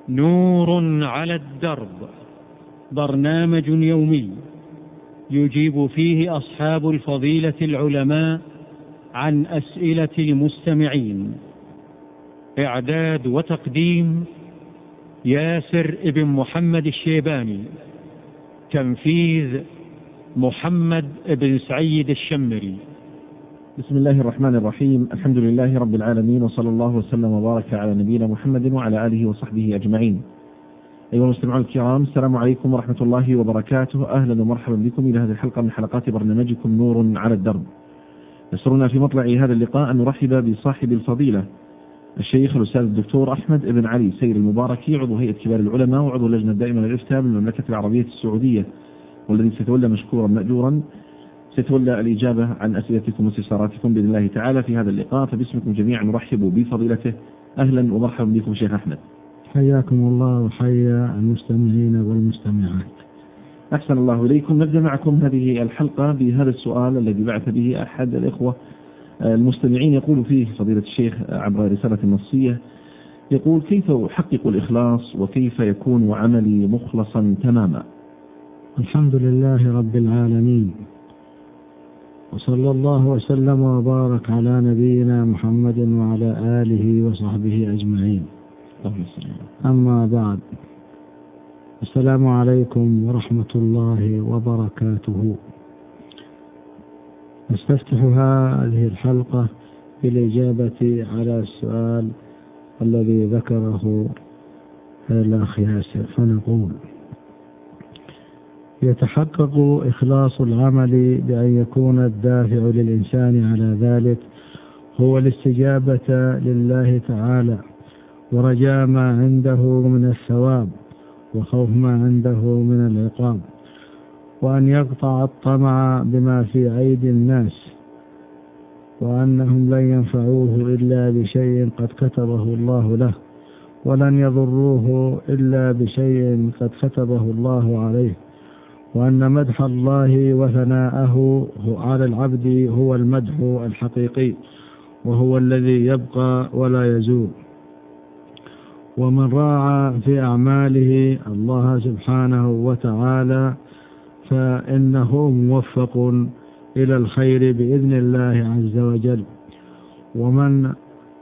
نور على الدرب، برنامج يومي يجيب فيه أصحاب الفضيلة العلماء عن أسئلة المستمعين. إعداد وتقديم ياسر ابن محمد الشيباني. تنفيذ محمد بن سعيد الشمري. بسم الله الرحمن الرحيم. الحمد لله رب العالمين، وصلى الله وسلم وبارك على نبينا محمد وعلى آله وصحبه أجمعين. أيها المستمعون الكرام، السلام عليكم ورحمة الله وبركاته. أهلا ومرحبا بكم إلى هذه الحلقة من حلقات برنامجكم نور على الدرب. يسرنا في مطلع هذا اللقاء أن نرحب بصاحب الفضيلة الشيخ الأستاذ الدكتور أحمد بن علي سير المباركي، عضو هيئة كبار العلماء وعضو اللجنة الدائمة للإفتاء بالمملكة العربية السعودية، والذي سيتولى مشكورا مأجورا سيتولى الإجابة عن أسئلتكم واستفساراتكم بإذن الله تعالى في هذا اللقاء. فباسمكم جميعا نرحب بفضيلته. أهلا ومرحبا بكم شيخ أحمد. حياكم الله وحيا المستمعين والمستمعات. أحسن الله إليكم. نبدأ معكم هذه الحلقة بهذا السؤال الذي بعث به أحد الإخوة المستمعين، يقول فيه فضيلة الشيخ عبر رسالة نصية، يقول: كيف أحقق الإخلاص وكيف يكون عملي مخلصا تماما؟ الحمد لله رب العالمين، وصلى الله وسلم وبارك على نبينا محمد وعلى آله وصحبه أجمعين. أما بعد، السلام عليكم ورحمة الله وبركاته. نستفتح هذه الحلقة بالإجابة على السؤال الذي ذكره الأخ ياسر، فنقول: يتحقق إخلاص العمل بأن يكون الدافع للإنسان على ذلك هو الاستجابة لله تعالى، ورجاء ما عنده من الثواب، وخوف ما عنده من العقاب، وأن يقطع الطمع بما في أيدي الناس، وأنهم لن ينفعوه إلا بشيء قد كتبه الله له، ولن يضروه إلا بشيء قد كتبه الله عليه، وأن مدح الله وثناءه على العبد هو المدح الحقيقي، وهو الذي يبقى ولا يزول. ومن راعى في أعماله الله سبحانه وتعالى فإنه موفق إلى الخير بإذن الله عز وجل. ومن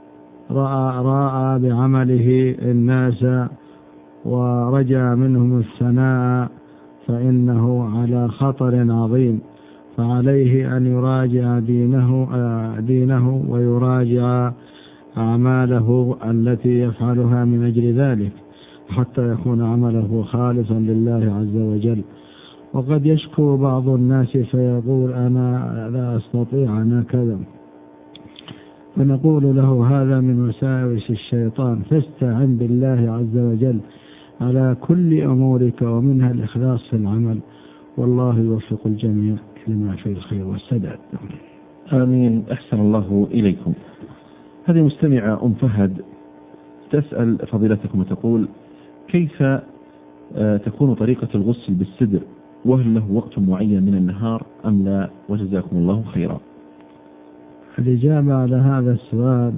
راعى بعمله الناس ورجى منهم الثناء فإنه على خطر عظيم، فعليه أن يراجع دينه ويراجع أعماله التي يفعلها من أجل ذلك، حتى يكون عمله خالصا لله عز وجل. وقد يشكو بعض الناس فيقول: أنا لا أستطيع، أنا كذا، فنقول له: هذا من وساوس الشيطان، فاستعن بالله عز وجل على كل أمورك، ومنها الإخلاص في العمل، والله يوفق الجميع لما فيه الخير والسداد. آمين. أحسن الله إليكم. هذه مستمعة فهد تسأل فضيلتكم وتقول: كيف تكون طريقة الغسل بالسدر، وهل له وقت معين من النهار أم لا؟ وجزاكم الله خيرا. الإجابة على هذا السؤال: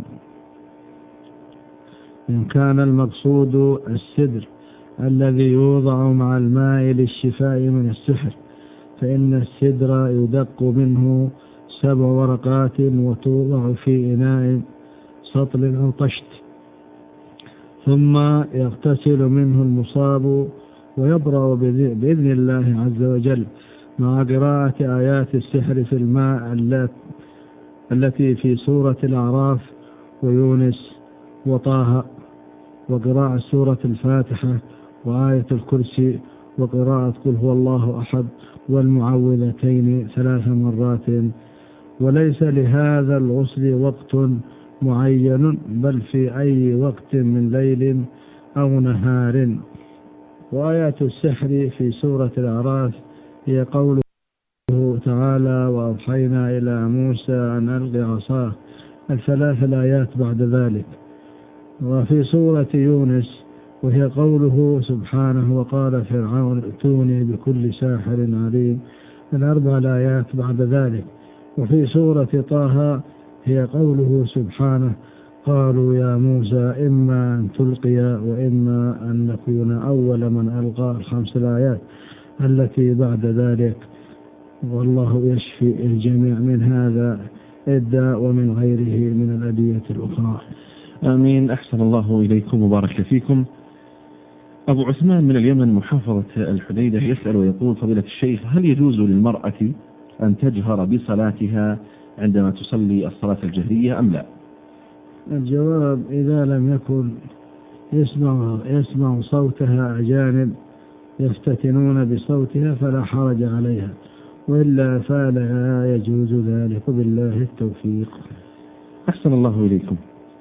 إن كان المقصود السدر الذي يوضع مع الماء للشفاء من السحر، فإن السدر يدق منه 7 ورقات وتوضع في إناء سطل أو طشت، ثم يغتسل منه المصاب ويبرأ بإذن الله عز وجل مع قراءة آيات السحر في الماء التي في سورة الأعراف ويونس وطه، وقراءة سورة الفاتحة وآية الكرسي، وقراءة قل هو الله أحد والمعوذتين 3 مرات. وليس لهذا الغسل وقت معين، بل في أي وقت من ليل أو نهار. وآيات السحر في سورة الأعراف هي قوله تعالى: وأوحينا إلى موسى أن ألق عصاه، 3 الآيات بعد ذلك. وفي سورة يونس وهي قوله سبحانه: وقال فرعون ائتوني بكل ساحر عليم، 4 الآيات بعد ذلك. وفي سورة طه هي قوله سبحانه: قالوا يا موسى إما أن تلقي وإما أن نكون أول من ألقى ال5 الآيات التي بعد ذلك، والله يشفي الجميع من هذا الداء ومن غيره من الأدوية الأخرى. آمين. أحسن الله إليكم وبارك فيكم. أبو عثمان من اليمن محافظة الحديدة يسأل ويقول: فضيلة الشيخ، هل يجوز للمرأة أن تجهر بصلاتها عندما تصلي الصلاة الجهرية أم لا؟ الجواب: إذا لم يكن يسمع صوتها أجانب يفتتنون بصوتها فلا حرج عليها، وإلا فلا يجوز ذلك، بالله التوفيق. أحسن الله إليكم.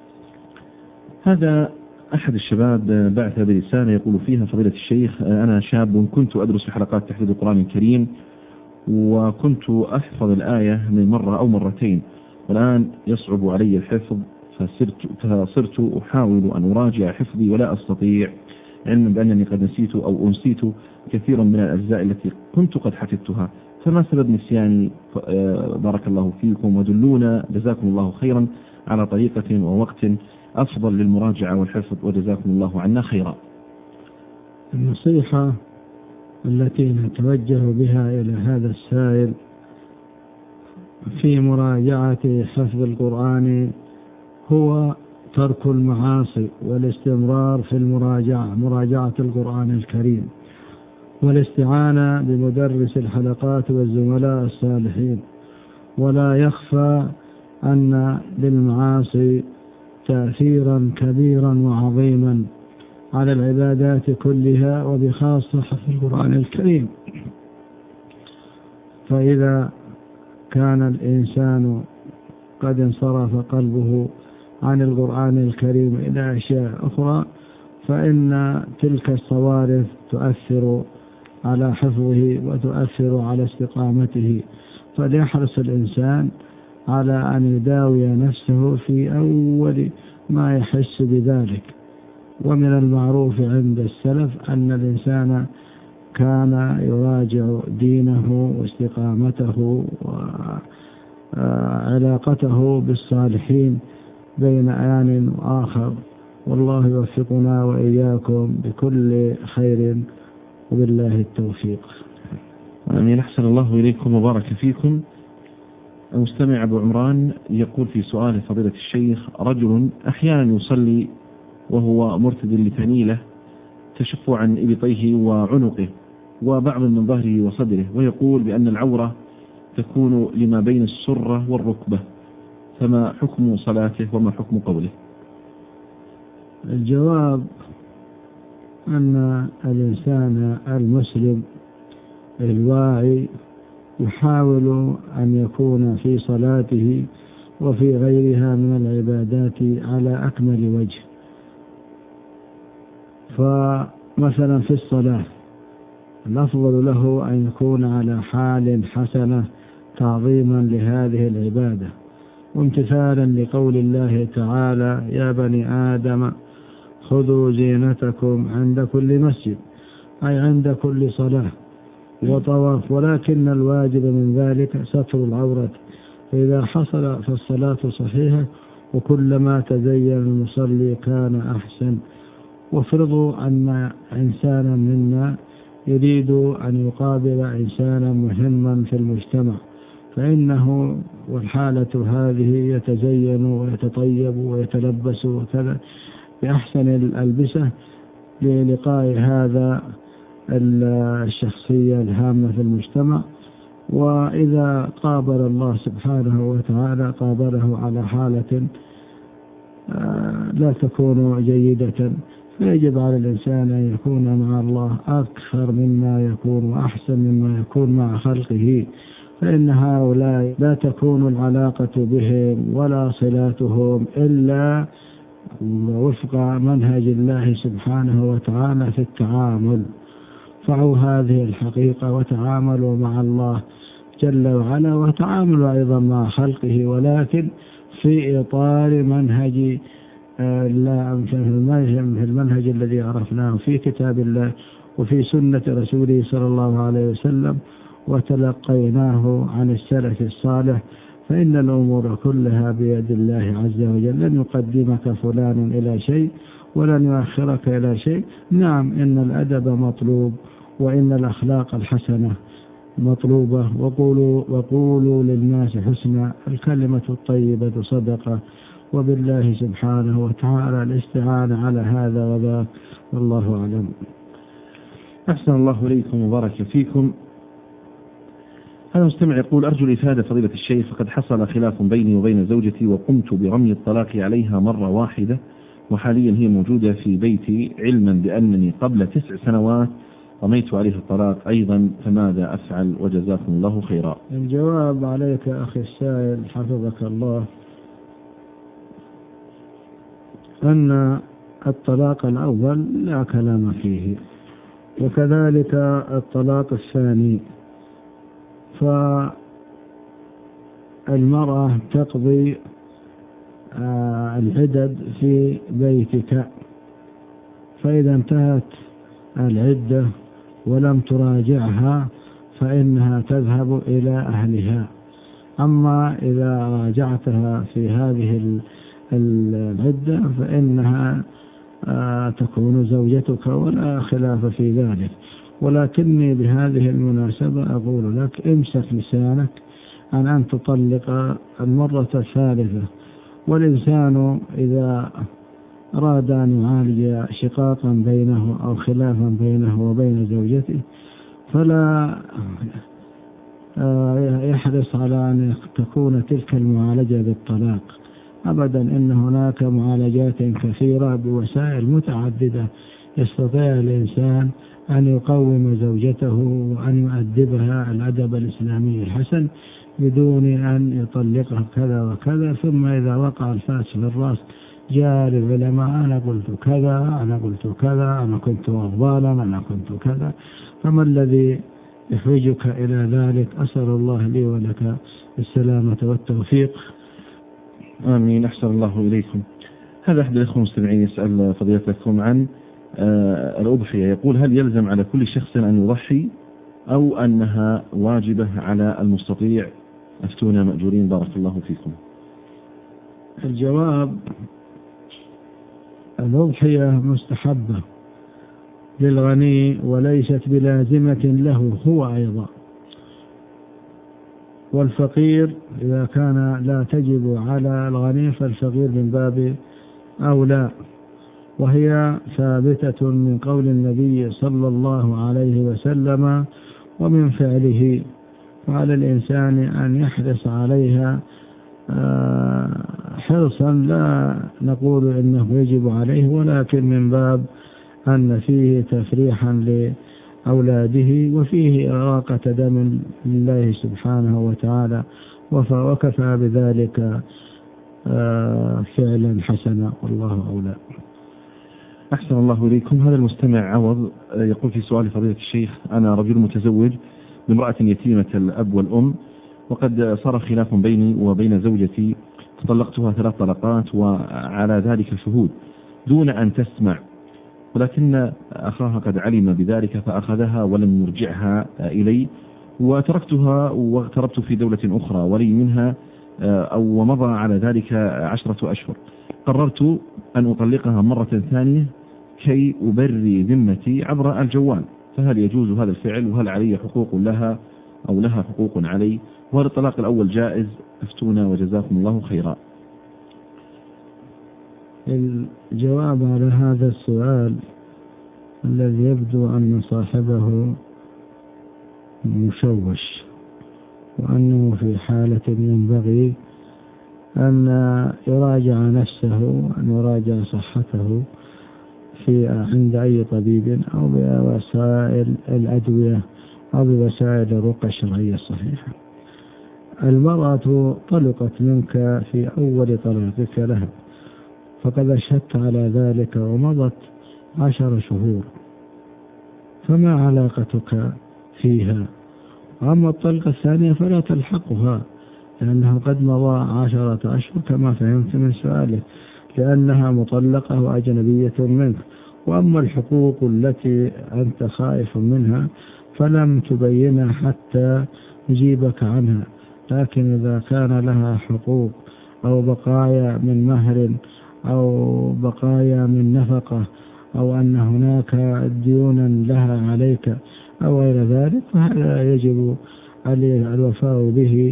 هذا أحد الشباب بعث برسالة يقول فيها: فضيلة الشيخ، أنا شاب كنت أدرس في حلقات تحفيظ القرآن الكريم، وكنت أحفظ الآية من مرة أو مرتين، والآن يصعب علي الحفظ، فصرت أحاول أن أراجع حفظي ولا أستطيع، علما بأنني قد نسيت أو أنسيت كثيرا من الأجزاء التي كنت قد حفظتها، فما سبب نسياني؟ بارك الله فيكم، ودلونا جزاكم الله خيرا على طريقة ووقت أفضل للمراجعة والحفظ، وجزاكم الله عنا خيرا. النصيحة التي نتوجه بها إلى هذا السائل في مراجعة حفظ القرآن هو ترك المعاصي والاستمرار في مراجعة القرآن الكريم، والاستعانة بمدرس الحلقات والزملاء الصالحين. ولا يخفى أن للمعاصي تأثيرا كبيرا وعظيما على العبادات كلها، وبخاصة حفظ القرآن الكريم. فإذا كان الإنسان قد انصرف قلبه عن القرآن الكريم إلى أشياء أخرى، فإن تلك الصوارف تؤثر على حفظه وتؤثر على استقامته. فليحرص الإنسان على أن يداوي نفسه في أول ما يحس بذلك. ومن المعروف عند السلف أن الإنسان كان يراجع دينه واستقامته وعلاقته بالصالحين بين آن وآخر، والله يوفقنا وإياكم بكل خير، وبالله التوفيق. آمين. أحسن الله إليكم وبارك فيكم. المستمع أبو عمران يقول في سؤال: فضيلة الشيخ، رجل أحيانا يصلي وهو مرتد لفنيلة تشف عن إبطيه وعنقه وبعض من ظهره وصدره، ويقول بأن العورة تكون لما بين السرة والركبة، فما حكم صلاته وما حكم قوله؟ الجواب أن الإنسان المسلم الواعي يحاول أن يكون في صلاته وفي غيرها من العبادات على أكمل وجه. فمثلا في الصلاة الأفضل له أن يكون على حال حسنة تعظيما لهذه العبادة، وامتثالا لقول الله تعالى: يا بني آدم خذوا زينتكم عند كل مسجد، أي عند كل صلاة وطواف، ولكن الواجب من ذلك ستر العورة. فإذا حصل فالصلاة صحيحة، وكلما تزين المصلي كان أحسن. وافرضوا أن إنسانا منا يريد أن يقابل إنسانا مهما في المجتمع، فإنه والحالة هذه يتزين ويتطيب ويتلبس وكذا بأحسن الألبسة للقاء هذا الشخصية الهامة في المجتمع. وإذا قابل الله سبحانه وتعالى قابله على حالة لا تكون جيدة، فيجب على الإنسان أن يكون مع الله أكثر مما يكون وأحسن مما يكون مع خلقه، فإن هؤلاء لا تكون العلاقة بهم ولا صلاتهم إلا وفق منهج الله سبحانه وتعالى في التعامل. فعوا هذه الحقيقة وتعاملوا مع الله جل وعلا، وتعاملوا أيضا مع خلقه، ولكن في إطار منهج في المنهج الذي عرفناه في كتاب الله وفي سنة رسوله صلى الله عليه وسلم وتلقيناه عن السلف الصالح. فإن الأمور كلها بيد الله عز وجل، لن يقدمك فلان إلى شيء ولن يؤخرك إلى شيء. نعم إن الأدب مطلوب وإن الأخلاق الحسنة مطلوبة، وقولوا للناس حسنا، الكلمة الطيبة صدقة، وبالله سبحانه وتعالى الاستعانة على هذا وذاك، والله أعلم. أحسن الله إليكم وبارك فيكم. هذا مستمع يقول: أرجو الإفادة فضيلة الشيخ، فقد حصل خلاف بيني وبين زوجتي وقمت برمي الطلاق عليها مرة واحدة، وحاليا هي موجودة في بيتي، علما بأنني قبل 9 سنوات رميت عليه الطلاق أيضا، فماذا أفعل؟ وجزاكم الله خيرا. الجواب عليك أخي السائل حفظك الله أن الطلاق الأول لا كلام فيه، وكذلك الطلاق الثاني، فالمرأة تقضي العدد في بيتك، فإذا انتهت العدة ولم تراجعها فإنها تذهب إلى أهلها. أما إذا راجعتها في هذه العدة فإنها تكون زوجتك ولا خلاف في ذلك. ولكني بهذه المناسبة أقول لك: امسك لسانك عن أن تطلق المرة الثالثة. والإنسان إذا أراد أن يعالج شقاقا بينه أو خلافا بينه وبين زوجته فلا يحرص على أن تكون تلك المعالجة بالطلاق أبدا. إن هناك معالجات كثيرة بوسائل متعددة يستطيع الإنسان أن يقوم زوجته وأن يؤدبها الأدب الإسلامي الحسن بدون أن يطلقها كذا وكذا، ثم إذا وقع الفاس في الرأس جاء للعلماء: أنا قلت كذا، أنا قلت كذا، أنا كنت غضبانا، أنا كنت كذا. فما الذي يحوجك إلى ذلك؟ أسأل الله لي ولك السلامة والتوفيق. آمين. أحسن الله إليكم. هذا أحد الأخوة المستمعين يسأل فضيلتكم عن الأضحية، يقول: هل يلزم على كل شخص أن يضحي أو أنها واجبة على المستطيع؟ أفتونا مأجورين بارك الله فيكم. الجواب: الأضحية مستحبة للغني وليست بلازمة له هو أيضا، والفقير إذا كان لا تجب على الغني فالفقير من باب أولى، وهي ثابتة من قول النبي صلى الله عليه وسلم ومن فعله، وعلى الإنسان أن يحرص عليها حرصا لا نقول إنه يجب عليه، ولكن من باب أن فيه تفريحا لأولاده وفيه إراقة دم لله سبحانه وتعالى، وكفى بذلك فعلا حسنا، والله أولى. أحسن الله إليكم. هذا المستمع عوض يقول في سؤال فضيلة الشيخ: أنا رجل متزوج بامرأة يتيمة الأب والأم، وقد صار خلاف بيني وبين زوجتي، طلقتها 3 طلقات وعلى ذلك شهود دون أن تسمع، ولكن أخاها قد علم بذلك فأخذها ولم يرجعها إلي، وتركتها واغتربت في دولة أخرى ولي منها ومضى على ذلك 10 أشهر. قررت أن أطلقها مرة ثانية كي أبري ذمتي عبر الجوال، فهل يجوز هذا الفعل؟ وهل علي حقوق لها أو لها حقوق علي؟ وهل الطلاق الأول جائز؟ أفتونا وجزاكم الله خيرا. الجواب على هذا السؤال الذي يبدو أن صاحبه مشوش وأنه في حالة ينبغي أن يراجع نفسه وأن يراجع صحته عند أي طبيب أو بوسائل الأدوية أو بوسائل الرقى الشرعية الصحيحة. المرأة طلقت منك في أول طلاقك لها، فقد أشهدت على ذلك ومضت 10 شهور، فما علاقتك فيها؟ أما الطلقة الثانية فلا تلحقها، لأنه قد مضى 10 أشهر كما فهمت من سؤالك، لأنها مطلقة وأجنبية منك. وأما الحقوق التي أنت خائف منها فلم تبينها حتى نجيبك عنها، لكن إذا كان لها حقوق أو بقايا من مهر أو بقايا من نفقة أو أن هناك ديونا لها عليك أو غير ذلك، فهذا يجب الوفاء به،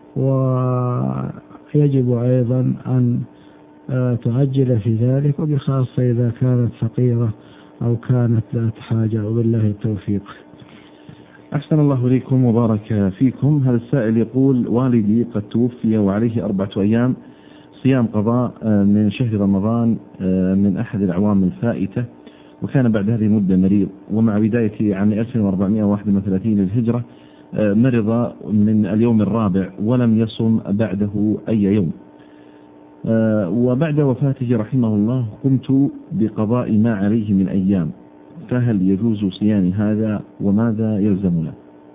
ويجب أيضا أن تعجل في ذلك، وبخاصة إذا كانت فقيرة أو كانت ذات حاجة، وبالله التوفيق. أحسن الله إليكم وبارك فيكم. هذا السائل يقول: والدي قد توفي وعليه 4 أيام صيام قضاء من شهر رمضان من أحد الأعوام الفائتة، وكان بعد هذه المدة مريض، ومع بداية عام 1431 للهجرة مرض من اليوم الرابع ولم يصم بعده أي يوم، وبعد وفاته رحمه الله قمت بقضاء ما عليه من أيام، فهل يجوز صيام هذا وماذا يلزمنا؟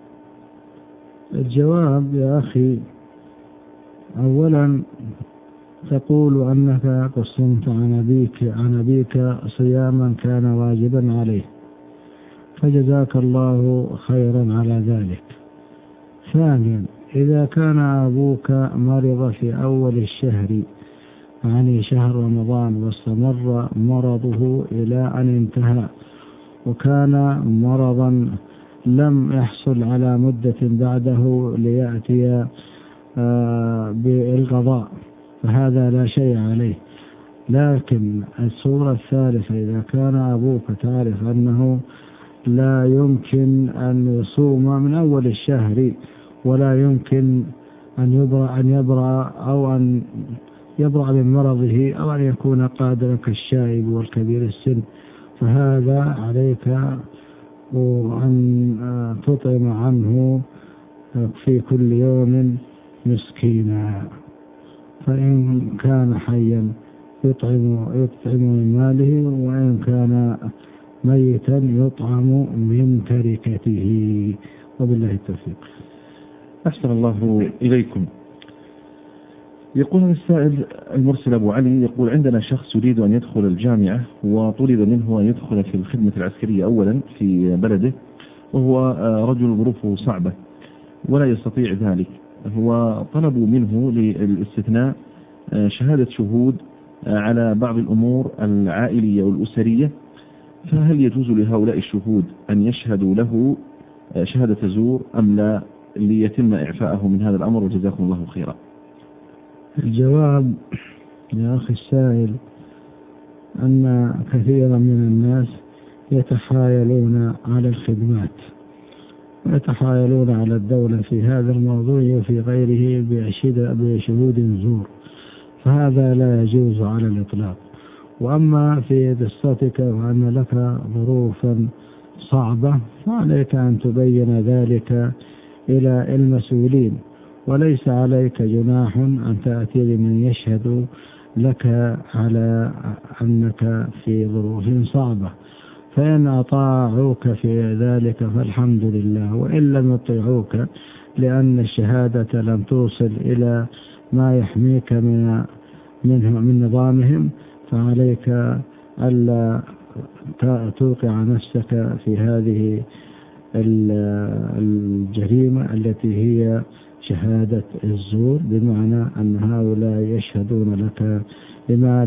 الجواب يا أخي، أولا تقول أنك قد صمت عن أبيك صياما كان واجبا عليه، فجزاك الله خيرا على ذلك. ثانيا، إذا كان أبوك مرض في أول الشهر يعني شهر رمضان واستمر مرضه إلى أن انتهى، وكان مرضا لم يحصل على مدة بعده ليأتي بالقضاء، فهذا لا شيء عليه. لكن الصورة الثالثة، إذا كان أبوك تعرف أنه لا يمكن أن يصوم من أول الشهر ولا يمكن أن يبرأ من مرضه أو أن يكون قادرا كالشائب والكبير السن، فهذا عليك أن تطعم عنه في كل يوم مسكينا، فإن كان حيا يطعم من ماله، وإن كان ميتا يطعم من تركته، وبالله التوفيق. أحسن الله إليكم. يقول السائل المرسل أبو علي، يقول: عندنا شخص يريد أن يدخل الجامعة، وطلب منه أن يدخل في الخدمة العسكرية أولا في بلده، وهو رجل ظروفه صعبة ولا يستطيع ذلك، هو طلبوا منه للاستثناء شهادة شهود على بعض الأمور العائلية والأسرية، فهل يجوز لهؤلاء الشهود أن يشهدوا له شهادة زور أم لا، ليتم إعفاءه من هذا الأمر؟ وجزاكم الله خيرا. الجواب يا أخي السائل أن كثيرا من الناس يتحايلون على الخدمات ويتحايلون على الدولة في هذا الموضوع وفي غيره بشهود زور، فهذا لا يجوز على الإطلاق. وأما في قصتك وأن لك ظروفا صعبة، فعليك أن تبين ذلك إلى المسؤولين، وليس عليك جناح أن تأتي لمن يشهد لك على أنك في ظروف صعبة، فإن أطاعوك في ذلك فالحمد لله، وإن لم يطيعوك لأن الشهادة لم توصل إلى ما يحميك من نظامهم، فعليك ألا توقع نفسك في هذه الجريمة التي هي شهادة الزور، بمعنى أن هؤلاء يشهدون لك بما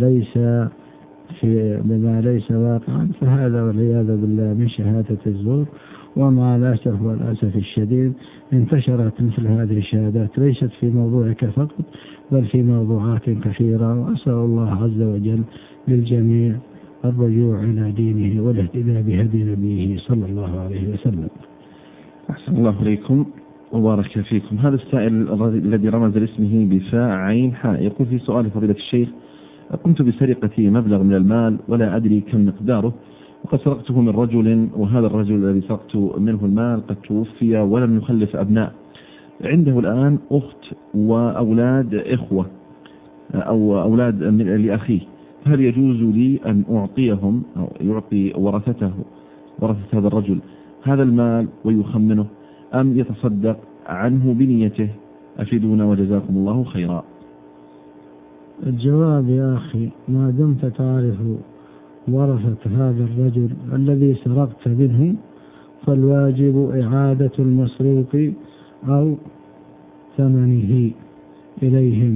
ليس واقعا، فهذا والعياذ بالله من شهادة الزور. ومع الأسف والأسف الشديد انتشرت مثل هذه الشهادات، ليست في موضوعك فقط بل في موضوعات كثيرة، وأسأل الله عز وجل للجميع الرجوع إلى دينه والاهتداء بهدي نبيه صلى الله عليه وسلم. أحسن الله إليكم وبارك فيكم. هذا السائل الذي رمز لاسمه بفاء عين حاء يقول في سؤال فضيلة الشيخ: قمت بسرقة مبلغ من المال ولا أدري كم مقداره، وقد سرقته من رجل، وهذا الرجل الذي سرقت منه المال قد توفي ولم يخلف أبناء، عنده الآن أخت وأولاد إخوة أو أولاد لأخيه، هل يجوز لي أن أعطيهم أو يعطي ورثة هذا الرجل هذا المال ويخمنه، أم يتصدق عنه بنيته؟ أفيدونا وجزاكم الله خيرا. الجواب يا أخي، ما دمت تعرف ورثة هذا الرجل الذي سرقت منه، فالواجب إعادة المسروق أو ثمنه إليهم.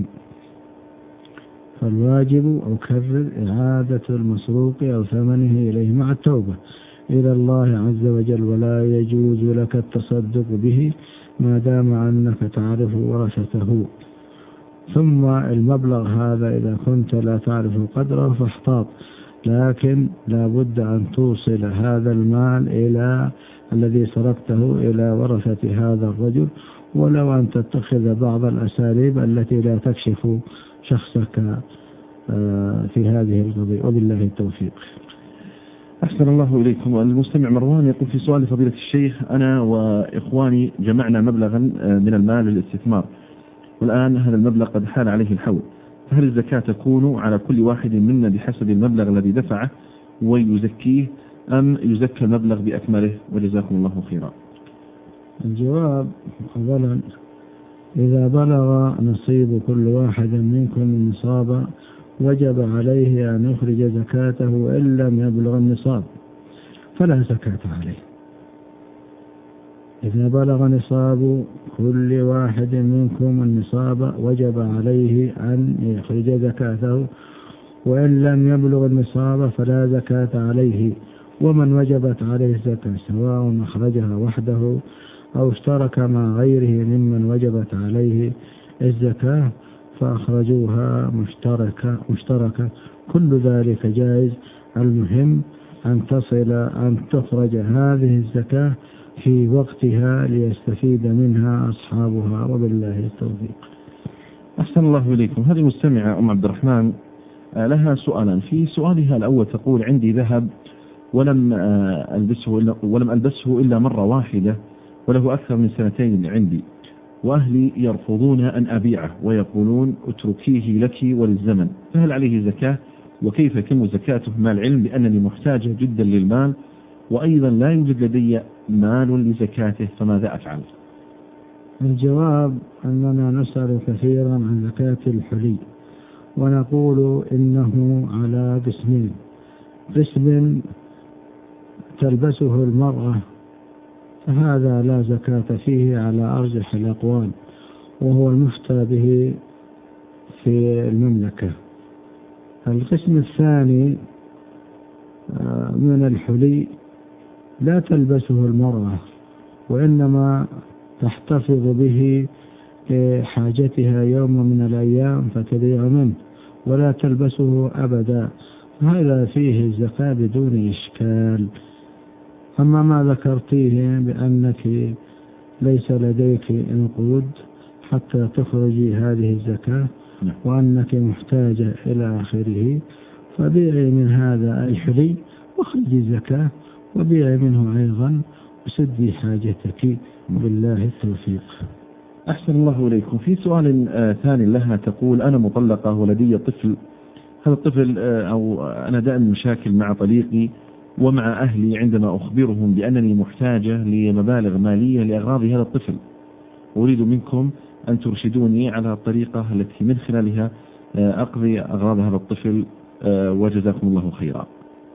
فالواجب أكرر إعادة المسروق أو ثمنه إليه مع التوبة إلى الله عز وجل، ولا يجوز لك التصدق به ما دام أنك تعرف ورثته. ثم المبلغ هذا إذا كنت لا تعرف قدره فاحتاط، لكن لا بد أن توصل هذا المال إلى الذي سرقته إلى ورثة هذا الرجل، ولو أن تتخذ بعض الأساليب التي لا تكشف شخصك في هذه القضية، وبالله التوفيق. أحسن الله إليكم. المستمع مروان يقول في سؤال فضيلة الشيخ: أنا وإخواني جمعنا مبلغا من المال للاستثمار، والآن هذا المبلغ قد حال عليه الحول، فهل الزكاة تكون على كل واحد منا بحسب المبلغ الذي دفعه ويزكيه، أم يزكى المبلغ بأكمله؟ وجزاكم الله خيرا. الجواب: أولا، إذا بلغ نصيب كل واحد منكم النصاب وجب عليه أن يخرج زكاته، وإن لم يبلغ النصاب فلا زكاة عليه. إذا بلغ نصاب كل واحد منكم النصاب وجب عليه أن يخرج زكاته، وإن لم يبلغ النصاب فلا زكاة عليه. ومن وجبت عليه الزكاة سواء أخرجها وحده أو اشترك مع غيره ممن وجبت عليه الزكاة فأخرجوها مشتركة، كل ذلك جائز. المهم أن تخرج هذه الزكاة في وقتها ليستفيد منها أصحابها، وبالله التوفيق. أحسن الله إليكم. هذه المستمعة أم عبد الرحمن لها سؤالا. في سؤالها الأول تقول: عندي ذهب ولم ألبسه إلا مرة واحدة، وله أكثر من 2 عندي، وأهلي يرفضون أن أبيعه ويقولون اتركيه لك وللزمن، فهل عليه زكاة؟ وكيف يتم زكاته مع العلم بأنني محتاجة جدا للمال، وأيضا لا يوجد لدي مال لزكاته، فماذا أفعل؟ الجواب: أننا نسأل كثيرا عن زكاة الحلي، ونقول إنه على قسمين: قسم تلبسه المرأة فهذا لا زكاة فيه على أرجح الأقوال، وهو المفتى به في المملكة. القسم الثاني من الحلي لا تلبسه المرأة، وإنما تحتفظ به لحاجتها يوم من الأيام فتبيع منه، ولا تلبسه أبدا، هذا فيه الزكاة بدون إشكال. أما ما ذكرتيه بأنك ليس لديك نقود حتى تخرجي هذه الزكاة وأنك محتاجة إلى آخره، فبيعي من هذا الحلي واخرجي الزكاة، وبيعي منه أيضا وسدي حاجتك، وبالله التوفيق. أحسن الله إليكم. في سؤال ثاني لها تقول: أنا مطلقة ولدي طفل، هذا الطفل أو أنا دائما مشاكل مع طليقي ومع أهلي عندما أخبرهم بأنني محتاجة لمبالغ مالية لأغراض هذا الطفل، أريد منكم أن ترشدوني على الطريقة التي من خلالها أقضي أغراض هذا الطفل، وجزاكم الله خيرا.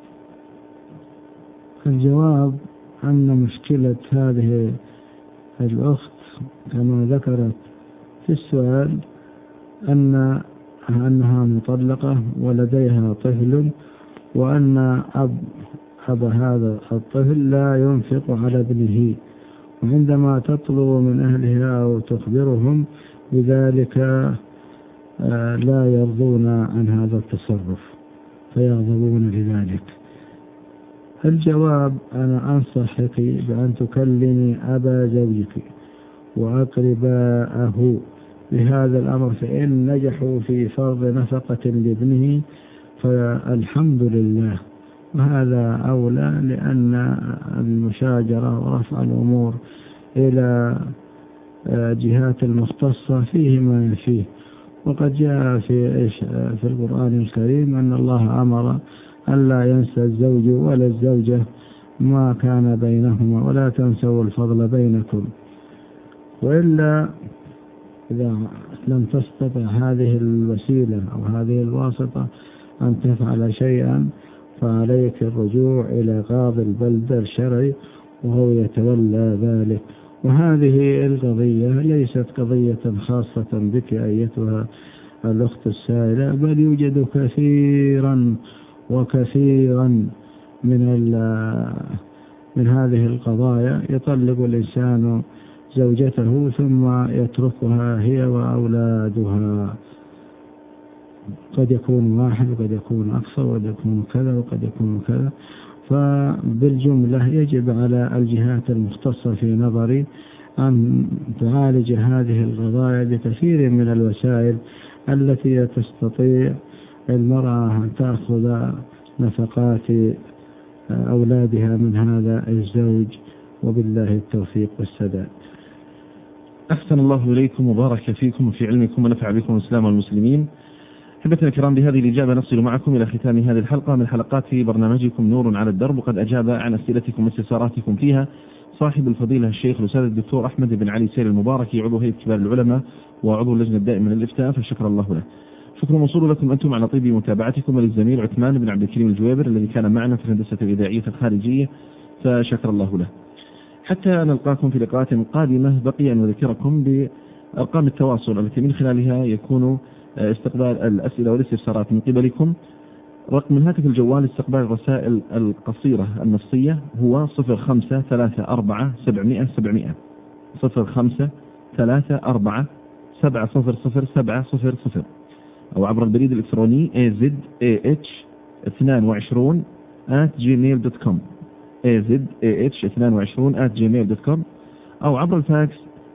الجواب: أن مشكلة هذه الأخت كما ذكرت في السؤال أنها مطلقة ولديها طفل، وأن أب هذا الطفل لا ينفق على ابنه، وعندما تطلب من أهلها أو تخبرهم بذلك لا يرضون عن هذا التصرف فيغضبون لذلك. الجواب: أنا أنصحك بأن تكلمي أبا زوجك وأقرباءه بهذا الأمر، فإن نجحوا في فرض نفقة لابنه فالحمد لله، وهذا أولى، لأن المشاجرة ورفع الأمور إلى جهات المختصة فيه ما فيه. وقد جاء في القرآن الكريم أن الله أمر أن لا ينسى الزوج ولا الزوجة ما كان بينهما ولا تنسوا الفضل بينكم. وإلا إذا لم تستطع هذه الوسيلة أو هذه الواسطة أن تفعل شيئا فعليك الرجوع إلى قاضي البلدة الشرعي وهو يتولى ذلك، وهذه القضية ليست قضية خاصة بك أيتها الأخت السائلة، بل يوجد كثيرا وكثيرا من هذه القضايا يطلق الإنسان زوجته ثم يتركها هي وأولادها، قد يكون واحد وقد يكون أكثر وقد يكون كذا وقد يكون كذا. فبالجملة يجب على الجهات المختصة في نظري أن تعالج هذه القضايا بكثير من الوسائل التي تستطيع المرأة أن تأخذ نفقات أولادها من هذا الزوج، وبالله التوفيق والسداد. أحسن الله إليكم وبارك فيكم وفي علمكم ونفع بكم الإسلام والمسلمين. أحبتنا الكرام، بهذه الإجابة نصل معكم إلى ختام هذه الحلقة من حلقات برنامجكم نور على الدرب، وقد أجاب عن أسئلتكم واستفساراتكم فيها صاحب الفضيلة الشيخ الأستاذ الدكتور أحمد بن علي سير المباركي، عضو هيئة كبار العلماء وعضو اللجنة الدائمة للإفتاء، فشكر الله له. شكر موصول لكم أنتم على طيب متابعتكم، وللزميل عثمان بن عبد الكريم الجويبر الذي كان معنا في الهندسة الإذاعية الخارجية، فشكر الله له. حتى نلقاكم في لقاءات قادمة، بقي أن أذكركم بأرقام التواصل التي من خلالها يكون استقبال الأسئلة والاستفسارات من قبلكم. رقم الهاتف الجوال استقبال الرسائل القصيرة النصية هو 0534 700 أو عبر البريد الإلكتروني azah22@gmail.com azah22@gmail.com أو عبر الفاكس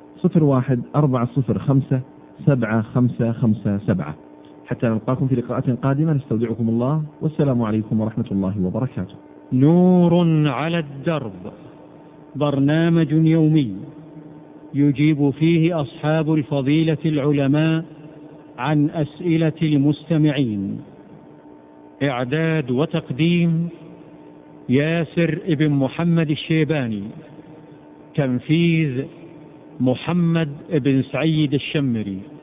01-405-7557. حتى نلقاكم في لقاءات قادمة، نستودعكم الله، والسلام عليكم ورحمة الله وبركاته. نور على الدرب، برنامج يومي يجيب فيه أصحاب الفضيلة العلماء عن أسئلة المستمعين. إعداد وتقديم ياسر ابن محمد الشيباني. تنفيذ محمد بن سعيد الشمري.